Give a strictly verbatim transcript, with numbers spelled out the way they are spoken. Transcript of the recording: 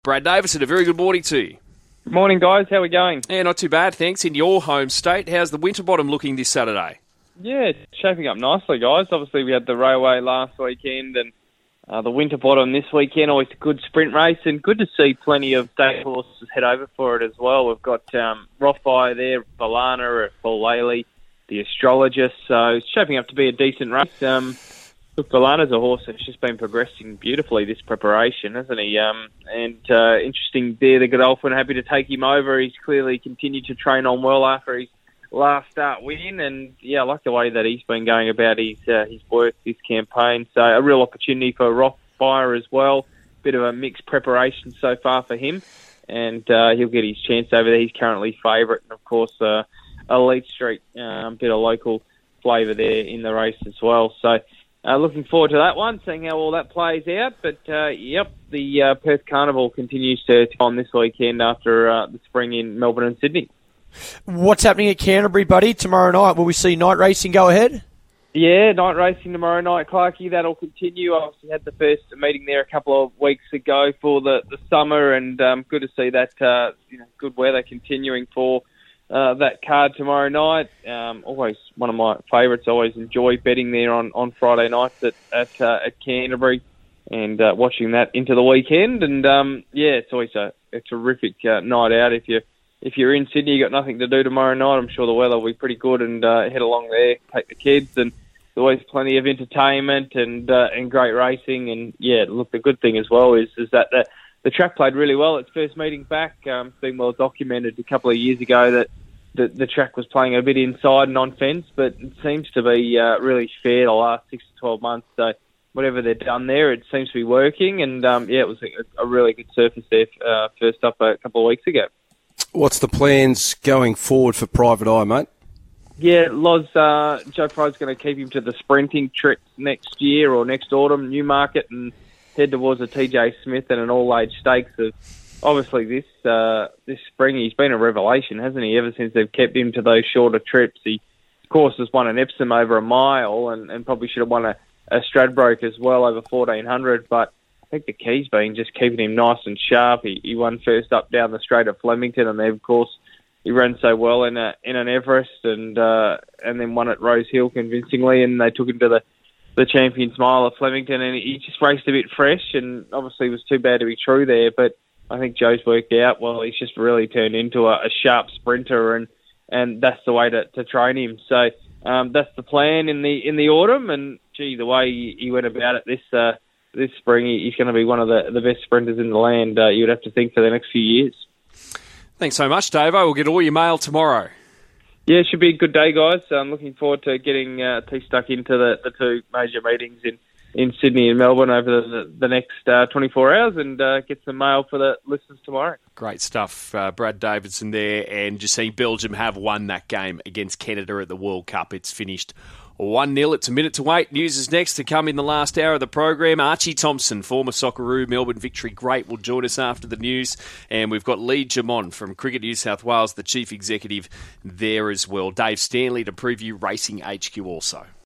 Brad Davison, a very good morning to you. Good morning, guys. How are we going? Yeah, not too bad, thanks. In your home state, how's the Winterbottom looking this Saturday? Yeah, it's shaping up nicely, guys. Obviously, we had the Railway last weekend and uh, the Winterbottom this weekend. Always a good sprint race, and good to see plenty of state horses head over for it as well. We've got um, Rothfire there, Valana at Paul the Astrologist, so it's shaping up to be a decent race. Um, look, Valana's a horse that's just been progressing beautifully this preparation, hasn't he? Um, and uh, interesting there, the Godolphin, happy to take him over. He's clearly continued to train on well after his last start win, and yeah, I like the way that he's been going about his uh, his work this campaign. So a real opportunity for Rothfire as well. Bit of a mixed preparation so far for him, and uh, he'll get his chance over there. He's currently favourite, and of course, uh, Elite Street, a um, bit of local flavour there in the race as well. So uh, looking forward to that one, seeing how all that plays out. But uh, yep, the uh, Perth Carnival continues to on this weekend after uh, the spring in Melbourne and Sydney. What's happening at Canterbury, buddy, tomorrow night? Will we see night racing go ahead? Yeah, night racing tomorrow night, Clarkie. That'll continue. I obviously had the first meeting there a couple of weeks ago for the, the summer, and um, good to see that uh, you know, good weather continuing for uh, that card tomorrow night. Um, always one of my favourites. I always enjoy betting there on, on Friday nights at at, uh, at Canterbury and uh, watching that into the weekend. And um, yeah, it's always a, a terrific uh, night out if you. If you're in Sydney, you've got nothing to do tomorrow night, I'm sure the weather will be pretty good, and uh, head along there, take the kids, and there's always plenty of entertainment and uh, and great racing. And yeah, look, the good thing as well is is that the, the track played really well its first meeting back. Um, it's been well documented a couple of years ago that the, the track was playing a bit inside and on fence, but it seems to be uh, really fair the last six to twelve months. So whatever they've done there, it seems to be working. And um, yeah, it was a, a really good surface there uh, first up a couple of weeks ago. What's the plans going forward for Private Eye, mate? Yeah, Loz, uh, Joe Fry's going to keep him to the sprinting trips next year or next autumn, Newmarket, and head towards a T J Smith and an all-age stakes. Of obviously, this uh, this spring he's been a revelation, hasn't he? Ever since they've kept him to those shorter trips, he of course has won an Epsom over a mile, and, and probably should have won a, a Stradbroke as well over fourteen hundred, but I think the key's been just keeping him nice and sharp. He, he won first up down the straight at Flemington, and then of course he ran so well in a, in an Everest, and uh, and then won at Rose Hill convincingly, and they took him to the the Champions Mile at Flemington, and he just raced a bit fresh, and obviously it was too bad to be true there. But I think Joe's worked out well. He's just really turned into a, a sharp sprinter, and, and that's the way to, to train him. So um, that's the plan in the in the autumn, and gee, the way he, he went about it this. Uh, This spring, he's going to be one of the, the best sprinters in the land, uh, you would have to think, for the next few years. Thanks so much, Davo. We'll get all your mail tomorrow. Yeah, it should be a good day, guys. I'm looking forward to getting uh, T stuck into the, the two major meetings in, in Sydney and Melbourne over the, the next uh, twenty-four hours, and uh, get some mail for the listeners tomorrow. Great stuff. Uh, Brad Davidson there, and just seeing Belgium have won that game against Canada at the World Cup. It's finished one nil. It's a minute to wait. News is next to come in the last hour of the program. Archie Thompson, former Socceroo Melbourne Victory great, will join us after the news. And we've got Lee Jamon from Cricket New South Wales, the chief executive there as well. Dave Stanley to preview Racing H Q also.